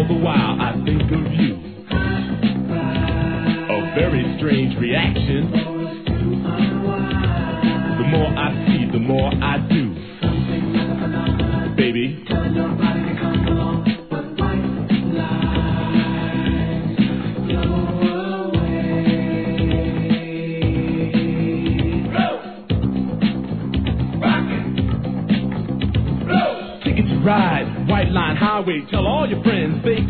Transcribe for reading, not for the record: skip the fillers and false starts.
the while I think of you. A very strange reaction. The more I see, the more I do. Baby, ride, White Line Highway, tell all your friends they